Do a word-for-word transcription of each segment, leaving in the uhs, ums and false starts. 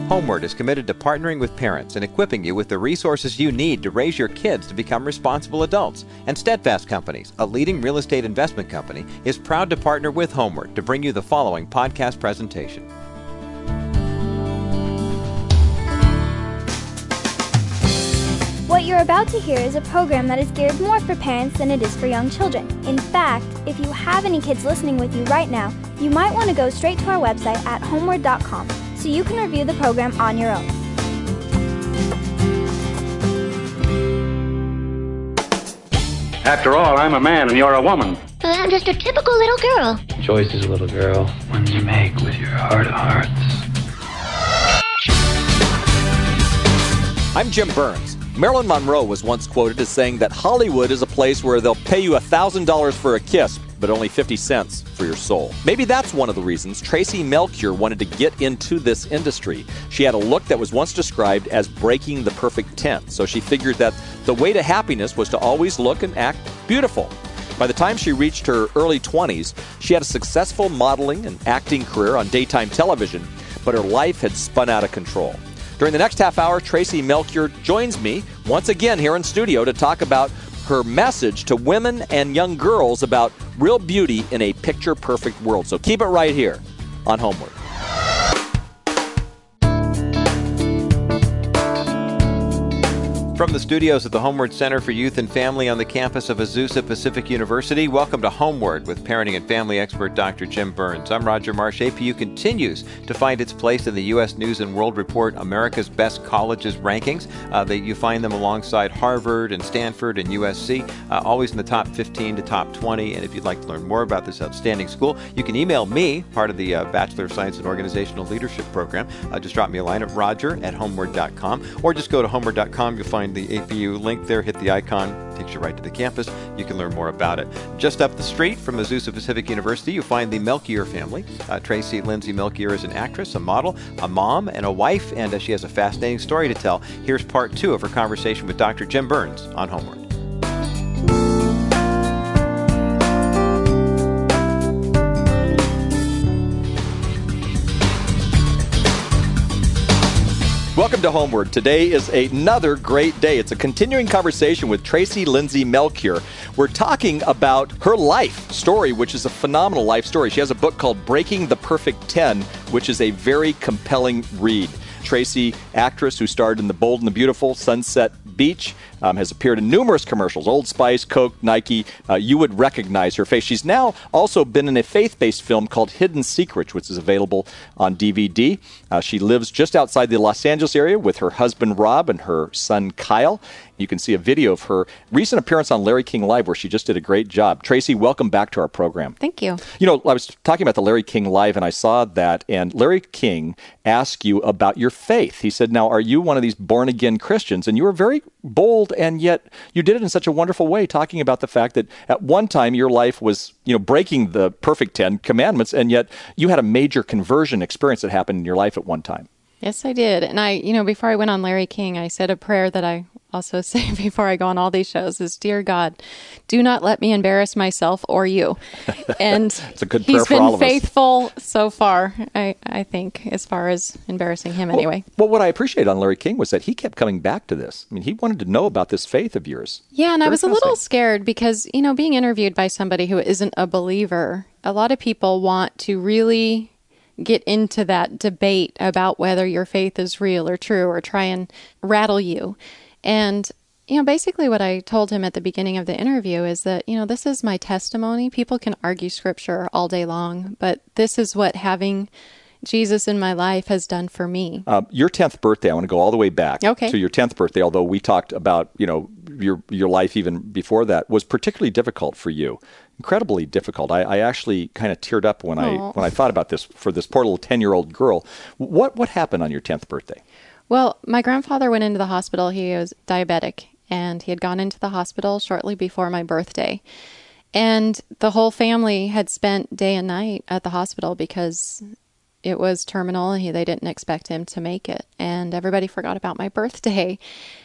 Homeward is committed to partnering with parents and equipping you with the resources you need to raise your kids to become responsible adults. And Steadfast Companies, a leading real estate investment company, is proud to partner with Homeward to bring you the following podcast presentation. What you're about to hear is a program that is geared more for parents than it is for young children. In fact, if you have any kids listening with you right now, you might want to go straight to our website at homeward dot com so you can review the program on your own. After all, I'm a man and you're a woman. But I'm just a typical little girl. Choice is a little girl, ones you make with your heart of hearts. I'm Jim Burns. Marilyn Monroe was once quoted as saying that Hollywood is a place where they'll pay you one thousand dollars for a kiss, but only fifty cents for your soul. Maybe that's one of the reasons Tracy Melchior wanted to get into this industry. She had a look that was once described as breaking the perfect ten, so she figured that the way to happiness was to always look and act beautiful. By the time she reached her early twenties, she had a successful modeling and acting career on daytime television, but her life had spun out of control. During the next half hour, Tracy Melchior joins me once again here in studio to talk about her message to women and young girls about real beauty in a picture-perfect world. So keep it right here on Homeward. From the studios at the Homeward Center for Youth and Family on the campus of Azusa Pacific University, welcome to Homeward with parenting and family expert Doctor Jim Burns. I'm Roger Marsh. A P U continues to find its place in the U S News and World Report America's Best Colleges rankings. Uh, they, you find them alongside Harvard and Stanford and U S C, uh, always in the top fifteen to top twenty. And if you'd like to learn more about this outstanding school, you can email me, part of the uh, Bachelor of Science in Organizational Leadership program. Uh, just drop me a line at roger at homeward dot com, or just go to homeward dot com. You'll find the A P U link there, hit the icon, takes you right to the campus. You can learn more about it. Just up the street from Azusa Pacific University, you find the Melchior family. Uh, Tracy Lindsay Melchior is an actress, a model, a mom, and a wife, and uh, she has a fascinating story to tell. Here's part two of her conversation with Doctor Jim Burns on Homeward. Welcome to Homeward. Today is another great day. It's a continuing conversation with Tracy Lindsay Melchior. We're talking about her life story, which is a phenomenal life story. She has a book called Breaking the Perfect ten, which is a very compelling read. Tracy, actress who starred in The Bold and the Beautiful, Sunset Beach, um, has appeared in numerous commercials, Old Spice, Coke, Nike. Uh, you would recognize her face. She's now also been in a faith-based film called Hidden Secrets, which is available on D V D. Uh, she lives just outside the Los Angeles area with her husband, Rob, and her son, Kyle. You can see a video of her recent appearance on Larry King Live, where she just did a great job. Tracy, welcome back to our program. Thank you. You know, I was talking about the Larry King Live, and I saw that, and Larry King asked you about your faith. He said, now, are you one of these born-again Christians? And you were very bold, and yet you did it in such a wonderful way, talking about the fact that at one time your life was, you know, breaking the perfect Ten Commandments, and yet you had a major conversion experience that happened in your life at one time. Yes, I did. And I, you know, before I went on Larry King, I said a prayer that I also say before I go on all these shows is, Dear God, do not let me embarrass myself or you. And it's a good prayer he's for been all of us. Faithful so far, I, I think, as far as embarrassing him well, anyway. Well, what I appreciated on Larry King was that he kept coming back to this. I mean, he wanted to know about this faith of yours. Yeah, and Very I was a little scared because, you know, being interviewed by somebody who isn't a believer, a lot of people want to really get into that debate about whether your faith is real or true, or try and rattle you. And, you know, basically what I told him at the beginning of the interview is that, you know, this is my testimony. People can argue scripture all day long, but this is what having Jesus in my life has done for me. Uh, your tenth birthday, I want to go all the way back okay. to your tenth birthday, although we talked about, you know, your your life even before that, was particularly difficult for you. Incredibly difficult. I, I actually kind of teared up when Aww. I when I thought about this for this poor little ten-year-old girl. What what happened on your tenth birthday? Well, my grandfather went into the hospital. He was diabetic, and he had gone into the hospital shortly before my birthday. And the whole family had spent day and night at the hospital because it was terminal, and he, they didn't expect him to make it. And everybody forgot about my birthday.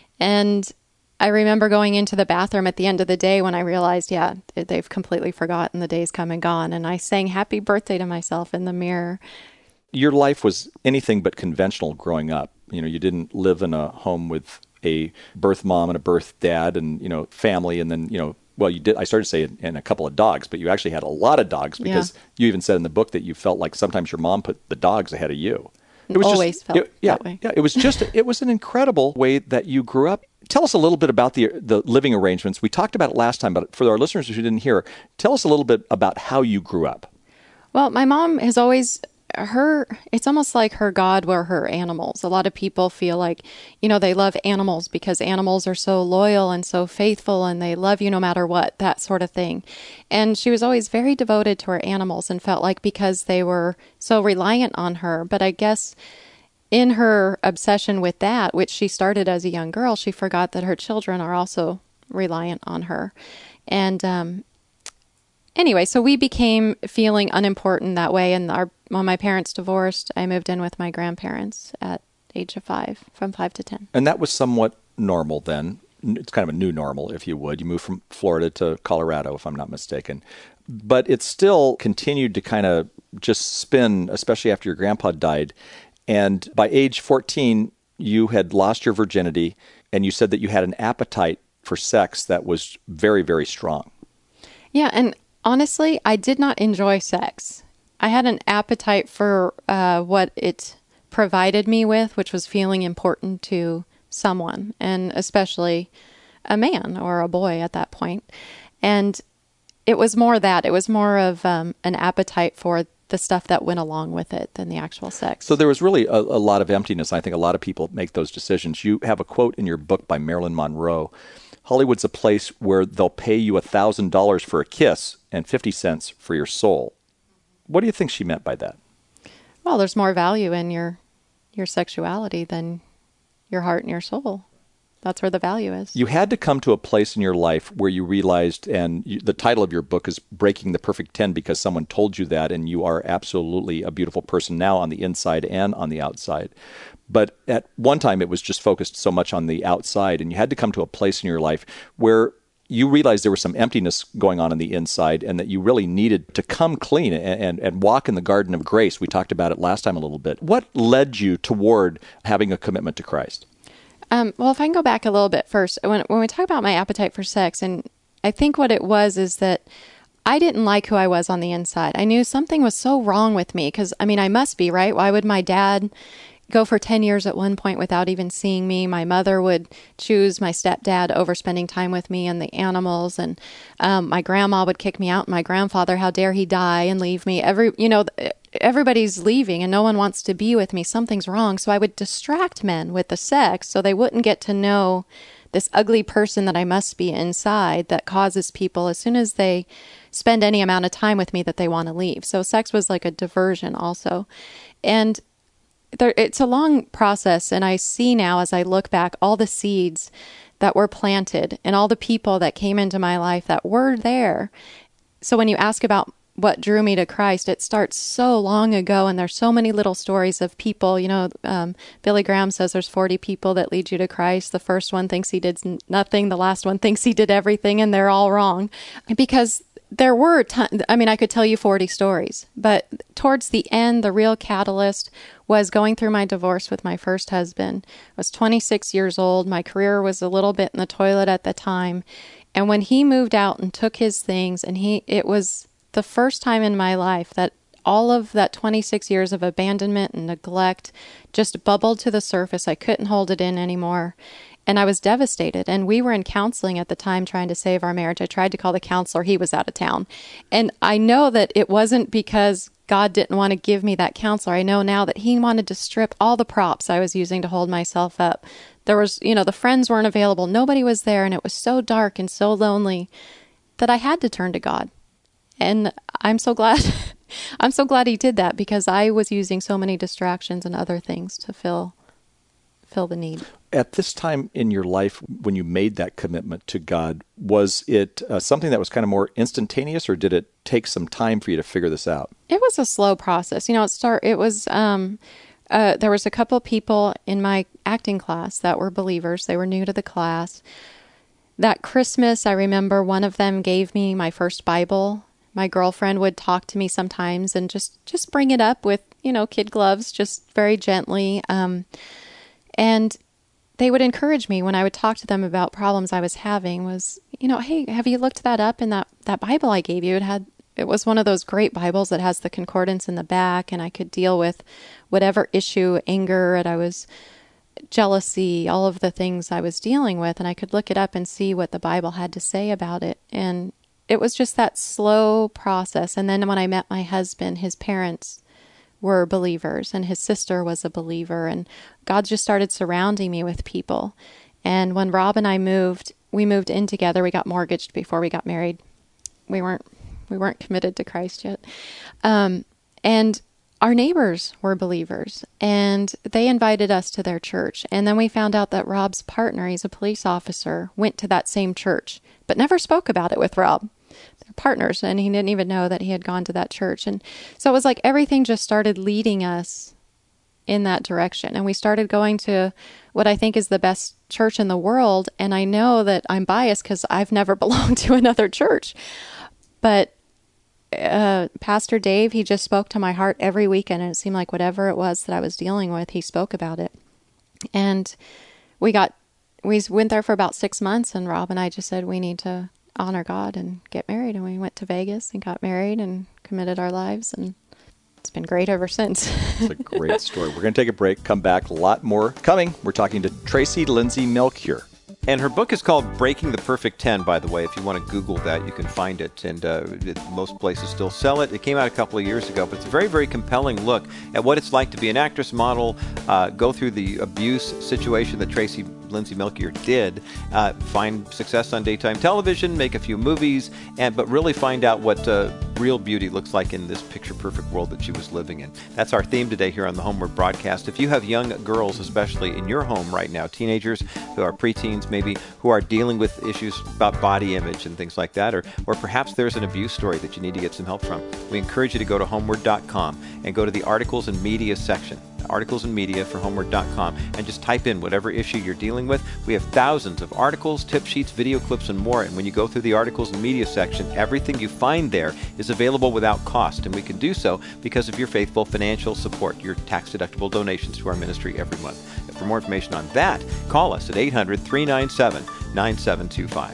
And I remember going into the bathroom at the end of the day when I realized, yeah, they've completely forgotten, the day's come and gone. And I sang happy birthday to myself in the mirror. your life was anything but conventional growing up. You know, you didn't live in a home with a birth mom and a birth dad and, you know, family, and then, you know, well, you did, I started to say, and a couple of dogs, but you actually had a lot of dogs because yeah. you even said in the book that you felt like sometimes your mom put the dogs ahead of you. It was always just, felt it, yeah, that way. Yeah, it was just, it was an incredible way that you grew up. Tell us a little bit about the the living arrangements. We talked about it last time, but for our listeners who didn't hear, tell us a little bit about how you grew up. Well, my mom has always, her, it's almost like her God were her animals. A lot of people feel like, you know, they love animals because animals are so loyal and so faithful and they love you no matter what, that sort of thing. And she was always very devoted to her animals and felt like because they were so reliant on her. But I guess in her obsession with that, which she started as a young girl, she forgot that her children are also reliant on her. And, um, Anyway, so we became feeling unimportant that way, and our when my parents divorced, I moved in with my grandparents at age of five, from five to ten. And that was somewhat normal then. It's kind of a new normal, if you would. You moved from Florida to Colorado, if I'm not mistaken. But it still continued to kind of just spin, especially after your grandpa died. And by age fourteen, you had lost your virginity, and you said that you had an appetite for sex that was very, very strong. Yeah, and honestly, I did not enjoy sex. I had an appetite for uh, what it provided me with, which was feeling important to someone, and especially a man or a boy at that point. And it was more that. It was more of um, an appetite for the stuff that went along with it than the actual sex. So there was really a, a lot of emptiness. I think a lot of people make those decisions. You have a quote in your book by Marilyn Monroe: Hollywood's a place where they'll pay you one thousand dollars for a kiss and fifty cents for your soul. What do you think she meant by that? Well, there's more value in your your sexuality than your heart and your soul. That's where the value is. You had to come to a place in your life where you realized, and you, the title of your book is Breaking the Perfect ten, because someone told you that, and you are absolutely a beautiful person now on the inside and on the outside. But at one time, it was just focused so much on the outside, and you had to come to a place in your life where you realized there was some emptiness going on on the inside and that you really needed to come clean and, and, and walk in the garden of grace. We talked about it last time a little bit. What led you toward having a commitment to Christ? Um, well, if I can go back a little bit first, when when we talk about my appetite for sex, and I think what it was is that I didn't like who I was on the inside. I knew something was so wrong with me because, I mean, I must be, right? Why would my dad go for ten years at one point without even seeing me? My mother would choose my stepdad over spending time with me and the animals. And um, my grandma would kick me out. My grandfather, how dare he die and leave me? Every, you know, everybody's leaving and no one wants to be with me. Something's wrong. So I would distract men with the sex so they wouldn't get to know this ugly person that I must be inside that causes people, as soon as they spend any amount of time with me, that they want to leave. So sex was like a diversion also. And There, it's a long process, and I see now as I look back all the seeds that were planted and all the people that came into my life that were there. So when you ask about what drew me to Christ, it starts so long ago, and there's so many little stories of people. You know, um, Billy Graham says there's forty people that lead you to Christ. The first one thinks he did nothing. The last one thinks he did everything, and they're all wrong. Because there were, ton- I mean, I could tell you forty stories, but towards the end, the real catalyst was going through my divorce with my first husband. I was twenty-six years old. My career was a little bit in the toilet at the time. And when he moved out and took his things, and he, it was the first time in my life that all of that twenty-six years of abandonment and neglect just bubbled to the surface. I couldn't hold it in anymore. And I was devastated. And we were in counseling at the time trying to save our marriage. I tried to call the counselor. He was out of town. And I know that it wasn't because God didn't want to give me that counselor. I know now that he wanted to strip all the props I was using to hold myself up. There was, you know, the friends weren't available. Nobody was there. And it was so dark and so lonely that I had to turn to God. And I'm so glad, I'm so glad he did that, because I was using so many distractions and other things to fill fill the need. At this time in your life, when you made that commitment to God, was it uh, something that was kind of more instantaneous, or did it take some time for you to figure this out? It was a slow process. You know, it start. It was. Um, uh, there was a couple of people in my acting class that were believers. They were new to the class. That Christmas, I remember one of them gave me my first Bible. my girlfriend would talk to me sometimes and just, just bring it up with, you know, kid gloves, just very gently. Um, and they would encourage me when I would talk to them about problems I was having was, you know, hey, have you looked that up in that, that Bible I gave you? It had, it was one of those great Bibles that has the concordance in the back, and I could deal with whatever issue, anger, and I was jealousy, all of the things I was dealing with, and I could look it up and see what the Bible had to say about it. And it was just that slow process. And then when I met my husband, his parents were believers and his sister was a believer, and God just started surrounding me with people. And when Rob and I moved, we moved in together. We got mortgaged before we got married. We weren't we weren't committed to Christ yet. Um, and our neighbors were believers, and they invited us to their church. And then we found out that Rob's partner, he's a police officer, went to that same church, but never spoke about it with Rob. They're partners, and he didn't even know that he had gone to that church. And so it was like everything just started leading us in that direction. And we started going to what I think is the best church in the world. And I know that I'm biased because I've never belonged to another church. But uh, Pastor Dave, he just spoke to my heart every weekend. And it seemed like whatever it was that I was dealing with, he spoke about it. And we got, we went there for about six months. And Rob and I just said, we need to honor God and get married. And we went to Vegas and got married and committed our lives, and it's been great ever since. It's a great story. We're going to take a break, come back, a lot more coming. We're talking to Tracy Lindsay Melchior. And her book is called Breaking the Perfect ten, by the way. If you want to Google that, you can find it. And uh, it, most places still sell it. It came out a couple of years ago, but it's a very, very compelling look at what it's like to be an actress, model, uh, go through the abuse situation that Tracy Lindsay Melchior did, uh, find success on daytime television, make a few movies, and but really find out what uh, real beauty looks like in this picture-perfect world that she was living in. That's our theme today here on the Homeward Broadcast. If you have young girls, especially in your home right now, teenagers who are preteens maybe, who are dealing with issues about body image and things like that, or, or perhaps there's an abuse story that you need to get some help from, we encourage you to go to homeward dot com and go to the Articles and Media section. Articles and Media for homeward dot com, and just type in whatever issue you're dealing with. We have thousands of articles, tip sheets, video clips, and more. And when you go through the Articles and Media section, everything you find there is available without cost. And we can do so because of your faithful financial support, your tax-deductible donations to our ministry every month. And for more information on that, call us at eight hundred, three nine seven, nine seven two five.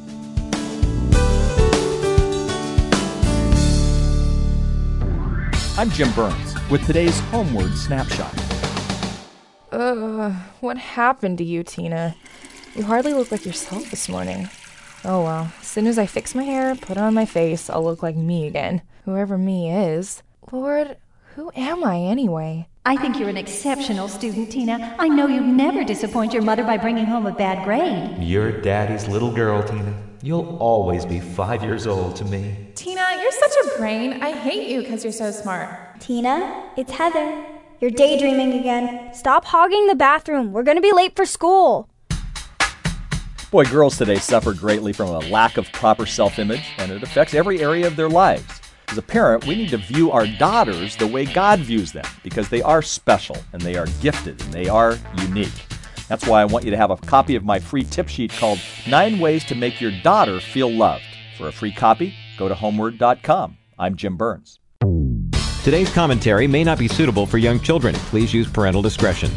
I'm Jim Burns with today's Homeward Snapshot. Ugh, what happened to you, Tina? You hardly look like yourself this morning. Oh well, as soon as I fix my hair, put on my face, I'll look like me again. Whoever me is. Lord, who am I anyway? I think you're an exceptional student, Tina. I know you'd never disappoint your mother by bringing home a bad grade. You're Daddy's little girl, Tina. You'll always be five years old to me. Tina, you're such a brain. I hate you because you're so smart. Tina, it's Heather. You're daydreaming again. Stop hogging the bathroom. We're going to be late for school. Boy, girls today suffer greatly from a lack of proper self-image, and it affects every area of their lives. As a parent, we need to view our daughters the way God views them, because they are special, and they are gifted, and they are unique. That's why I want you to have a copy of my free tip sheet called Nine Ways to Make Your Daughter Feel Loved. For a free copy, go to homeward dot com. I'm Jim Burns. Today's commentary may not be suitable for young children. Please use parental discretion.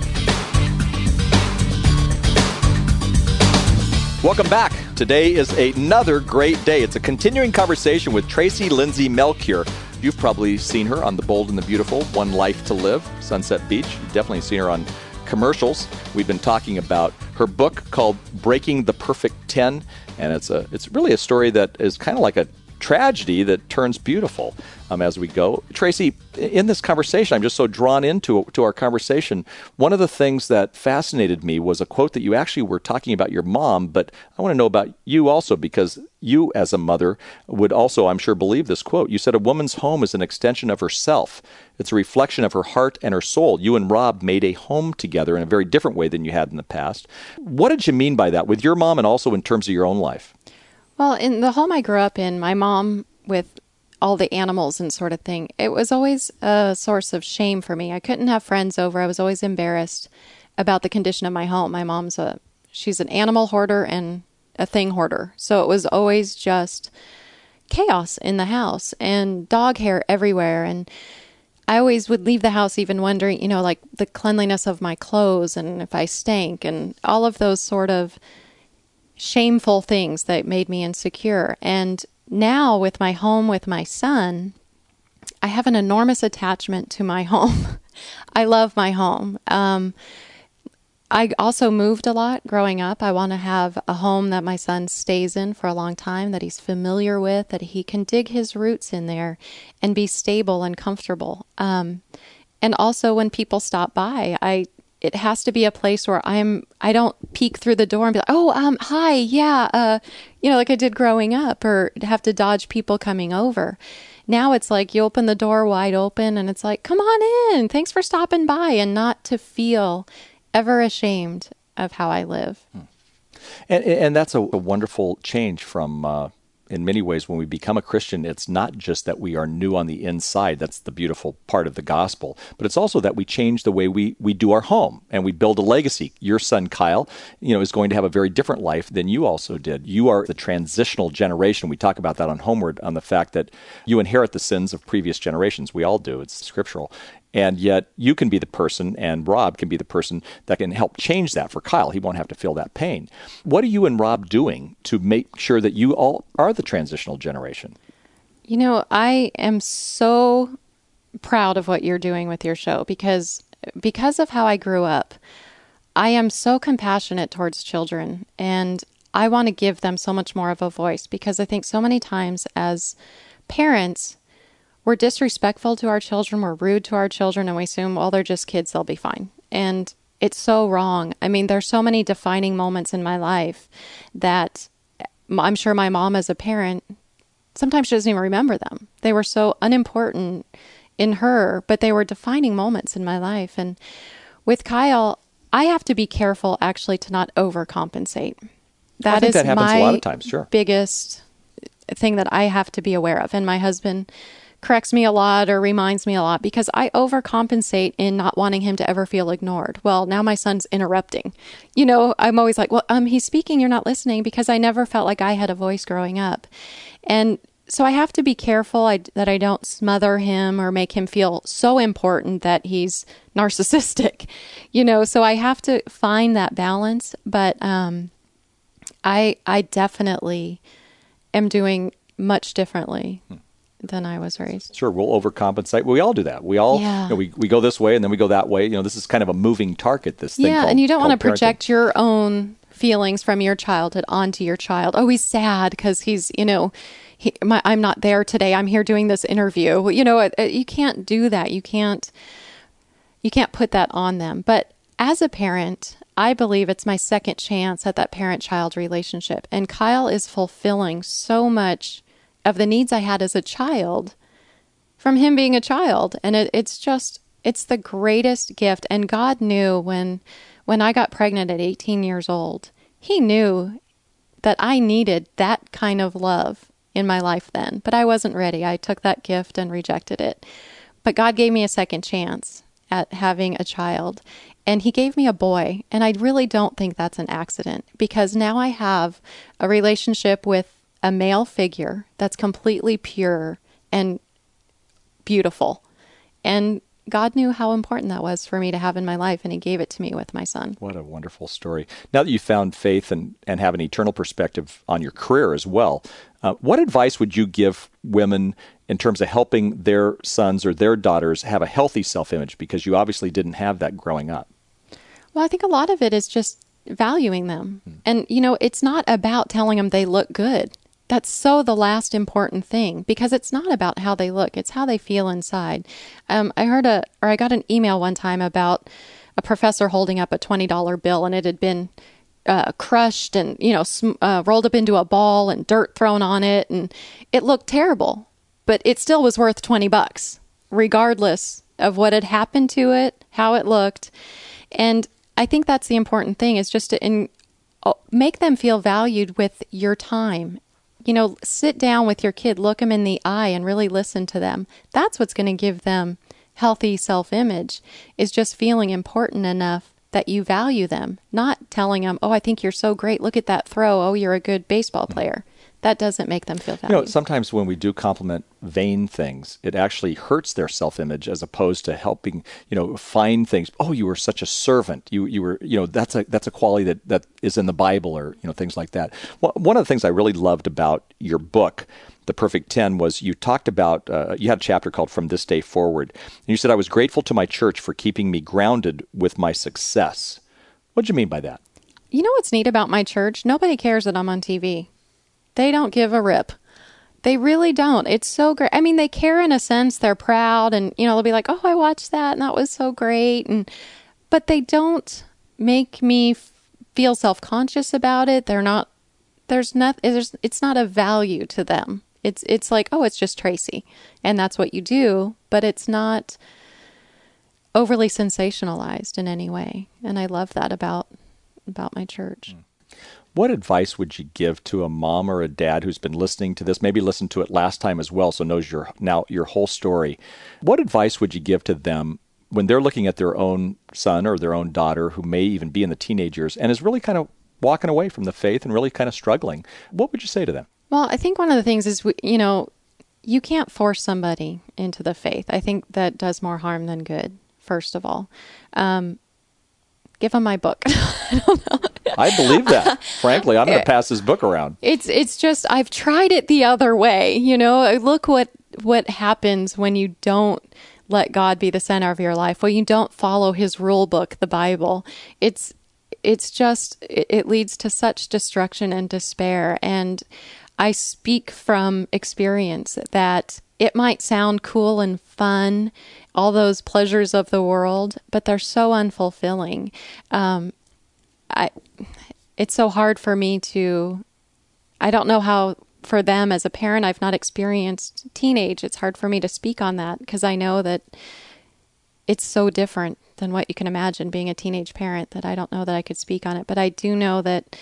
Welcome back. Today is another great day. It's a continuing conversation with Tracy Lindsay Melchior. You've probably seen her on The Bold and the Beautiful, One Life to Live, Sunset Beach. You've definitely seen her on commercials. We've been talking about her book called Breaking the Perfect ten, and it's a it's really a story that is kind of like a tragedy that turns beautiful um, as we go. Tracy, in this conversation, I'm just so drawn into to our conversation. One of the things that fascinated me was a quote that you actually were talking about your mom, but I want to know about you also, because you as a mother would also, I'm sure, believe this quote. You said, "A woman's home is an extension of herself. It's a reflection of her heart and her soul." You and Rob made a home together in a very different way than you had in the past. What did you mean by that with your mom and also in terms of your own life? Well, in the home I grew up in, my mom, with all the animals and sort of thing, it was always a source of shame for me. I couldn't have friends over. I was always embarrassed about the condition of my home. My mom's a, she's an animal hoarder and a thing hoarder. So it was always just chaos in the house and dog hair everywhere. And I always would leave the house even wondering, you know, like the cleanliness of my clothes and if I stank and all of those sort of shameful things that made me insecure. And now with my home with my son, I have an enormous attachment to my home. I love my home. Um, I also moved a lot growing up. I want to have a home that my son stays in for a long time, that he's familiar with, that he can dig his roots in there and be stable and comfortable. Um, and also when people stop by, I it has to be a place where I'm, I don't peek through the door and be like, oh, um, hi, yeah, uh, you know, like I did growing up, or have to dodge people coming over. Now it's like you open the door wide open and it's like, come on in, thanks for stopping by, and not to feel ever ashamed of how I live. And, and that's a, a wonderful change from, uh, in many ways, when we become a Christian, it's not just that we are new on the inside. That's the beautiful part of the gospel. But it's also that we change the way we, we do our home and we build a legacy. Your son, Kyle, you know, is going to have a very different life than you also did. You are the transitional generation. We talk about that on Homeward, on the fact that you inherit the sins of previous generations. We all do. It's scriptural. And yet you can be the person, and Rob can be the person that can help change that for Kyle. He won't have to feel that pain. What are you and Rob doing to make sure that you all are the transitional generation? You know, I am so proud of what you're doing with your show because because of how I grew up. I am so compassionate towards children, and I want to give them so much more of a voice, because I think so many times as parents, we're disrespectful to our children, we're rude to our children, and we assume, well, they're just kids, they'll be fine. And it's so wrong. I mean, there's so many defining moments in my life that I'm sure my mom as a parent, sometimes she doesn't even remember them. They were so unimportant in her, but they were defining moments in my life. And with Kyle, I have to be careful actually to not overcompensate. That I think is that happens my a lot of times, sure. biggest thing that I have to be aware of. And my husband corrects me a lot or reminds me a lot, because I overcompensate in not wanting him to ever feel ignored. Well, now my son's interrupting. You know, I'm always like, well, um, he's speaking, you're not listening, because I never felt like I had a voice growing up. And so I have to be careful I, that I don't smother him or make him feel so important that he's narcissistic, you know, so I have to find that balance. But um, I, I definitely am doing much differently hmm. than I was raised. Sure, we'll overcompensate. We all do that. We all, yeah. you know, we, we go this way and then we go that way. You know, this is kind of a moving target, this thing Yeah, called, and you don't want to parenting. project your own feelings from your childhood onto your child. Oh, he's sad because he's, you know, he, my, I'm not there today. I'm here doing this interview. You know, it, it, you can't do that. You can't, you can't put that on them. But as a parent, I believe it's my second chance at that parent-child relationship. And Kyle is fulfilling so much of the needs I had as a child from him being a child. And it, it's just, it's the greatest gift. And God knew when, when I got pregnant at eighteen years old, he knew that I needed that kind of love in my life then. But I wasn't ready. I took that gift and rejected it. But God gave me a second chance at having a child. And he gave me a boy. And I really don't think that's an accident, because now I have a relationship with a male figure that's completely pure and beautiful. And God knew how important that was for me to have in my life, and he gave it to me with my son. What a wonderful story. Now that you found faith and, and have an eternal perspective on your career as well, uh, what advice would you give women in terms of helping their sons or their daughters have a healthy self-image? Because you obviously didn't have that growing up. Well, I think a lot of it is just valuing them. Hmm. And, you know, it's not about telling them they look good. That's so the last important thing, because it's not about how they look. It's how they feel inside. Um, I heard a, or I got an email one time about a professor holding up a twenty dollar bill, and it had been uh, crushed and, you know, sm- uh, rolled up into a ball and dirt thrown on it. And it looked terrible, but it still was worth twenty bucks, regardless of what had happened to it, how it looked. And I think that's the important thing, is just to in, make them feel valued with your time. You know, sit down with your kid, look them in the eye, and really listen to them. That's what's going to give them healthy self-image, is just feeling important enough that you value them, not telling them, oh, I think you're so great. Look at that throw. Oh, you're a good baseball player. that doesn't make them feel You valued. know, sometimes when we do compliment vain things, it actually hurts their self-image as opposed to helping, you know, find things. Oh, you were such a servant. You you were, you know, that's a that's a quality that, that is in the Bible, or, you know, things like that. Well, one of the things I really loved about your book, The Perfect Ten, was you talked about, uh, you had a chapter called From This Day Forward. And you said, I was grateful to my church for keeping me grounded with my success. What did you mean by that? You know what's neat about my church? Nobody cares that I'm on T V. They don't give a rip. They really don't. It's so great. I mean, they care in a sense. They're proud, and, you know, they'll be like, oh, I watched that, and that was so great. And but they don't make me f- feel self-conscious about it. They're not, there's not, there's, it's not a value to them. It's, it's like, oh, it's just Tracy, and that's what you do, but it's not overly sensationalized in any way. And I love that about about my church. What advice would you give to a mom or a dad who's been listening to this, maybe listened to it last time as well, so knows your now your whole story? What advice would you give to them when they're looking at their own son or their own daughter who may even be in the teenage years and is really kind of walking away from the faith and really kind of struggling? What would you say to them? Well, I think one of the things is, you know, you can't force somebody into the faith. I think that does more harm than good, first of all. Um, give them my book. I don't know. I believe that. Frankly, I'm going to pass this book around. It's it's just, I've tried it the other way. You know, look what what happens when you don't let God be the center of your life, when you don't follow his rule book, the Bible. It's it's just, it, it leads to such destruction and despair. And I speak from experience that it might sound cool and fun, all those pleasures of the world, but they're so unfulfilling. Um, I, it's so hard for me to, I don't know how for them as a parent, I've not experienced teenage. It's hard for me to speak on that because I know that it's so different than what you can imagine being a teenage parent that I don't know that I could speak on it. But I do know that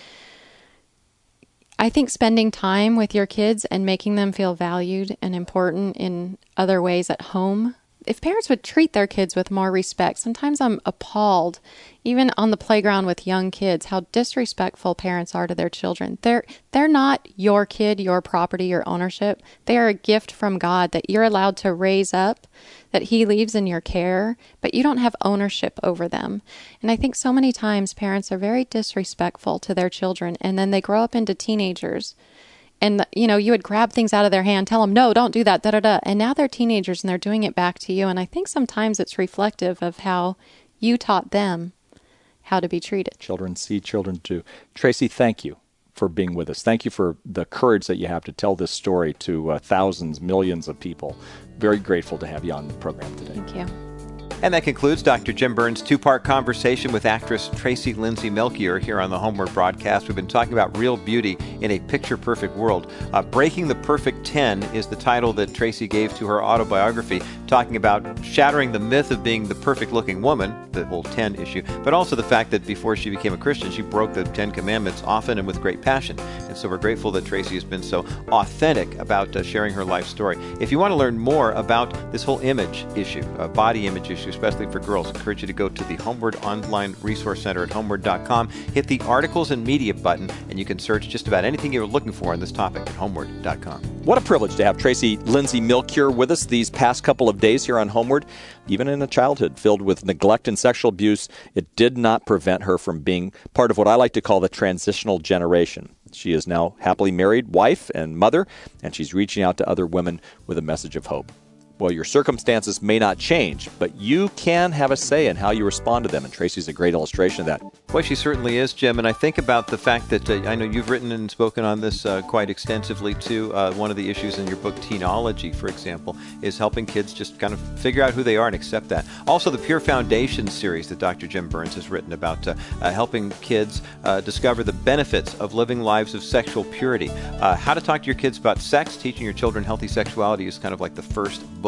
I think spending time with your kids and making them feel valued and important in other ways at home, if parents would treat their kids with more respect, sometimes I'm appalled, even on the playground with young kids, how disrespectful parents are to their children. They're they're not your kid, your property, your ownership. They are a gift from God that you're allowed to raise up, that he leaves in your care, but you don't have ownership over them. And I think so many times parents are very disrespectful to their children, and then they grow up into teenagers. And, you know, you would grab things out of their hand, tell them, no, don't do that, da da da. And now they're teenagers and they're doing it back to you. And I think sometimes it's reflective of how you taught them how to be treated. Children see, children do. Tracy, thank you for being with us. Thank you for the courage that you have to tell this story to uh, thousands, millions of people. Very grateful to have you on the program today. Thank you. And that concludes Doctor Jim Burns' two-part conversation with actress Tracy Lindsay Melchior here on the Homeward broadcast. We've been talking about real beauty in a picture-perfect world. Uh, Breaking the Perfect Ten is the title that Tracy gave to her autobiography, talking about shattering the myth of being the perfect-looking woman, the whole ten issue, but also the fact that before she became a Christian, she broke the Ten Commandments often and with great passion. And so we're grateful that Tracy has been so authentic about uh, sharing her life story. If you want to learn more about this whole image issue, uh, body image issue, especially for girls, I encourage you to go to the Homeward Online Resource Center at homeward dot com, hit the Articles and Media button, and you can search just about anything you're looking for on this topic at homeward dot com. What a privilege to have Tracy Lindsay Melchior with us these past couple of days here on Homeward. Even in a childhood filled with neglect and sexual abuse, it did not prevent her from being part of what I like to call the transitional generation. She is now happily married, wife and mother, and she's reaching out to other women with a message of hope. Well, your circumstances may not change, but you can have a say in how you respond to them, and Tracy's a great illustration of that. Boy, she certainly is, Jim, and I think about the fact that uh, I know you've written and spoken on this uh, quite extensively, too. Uh, one of the issues in your book, Teenology, for example, is helping kids just kind of figure out who they are and accept that. Also, the Pure Foundation series that Doctor Jim Burns has written about uh, uh, helping kids uh, discover the benefits of living lives of sexual purity. Uh, how to talk to your kids about sex, teaching your children healthy sexuality is kind of like the first book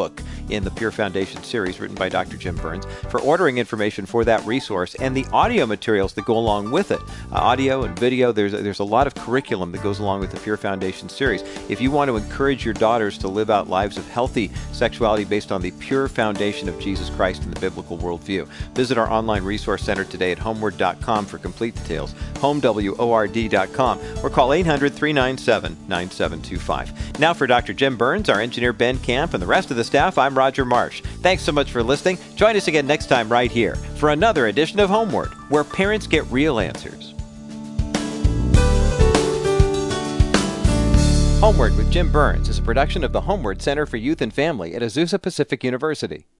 book in the Pure Foundation series written by Doctor Jim Burns, for ordering information for that resource and the audio materials that go along with it. Uh, audio and video, there's a, there's a lot of curriculum that goes along with the Pure Foundation series. If you want to encourage your daughters to live out lives of healthy sexuality based on the pure foundation of Jesus Christ and the biblical worldview, visit our online resource center today at homeward dot com for complete details, home word dot com, or call eight hundred, three nine seven, nine seven two five. Now for Doctor Jim Burns, our engineer Ben Camp, and the rest of the staff, I'm Roger Marsh. Thanks so much for listening. Join us again next time right here for another edition of Homeward, where parents get real answers. Homeward with Jim Burns is a production of the Homeward Center for Youth and Family at Azusa Pacific University.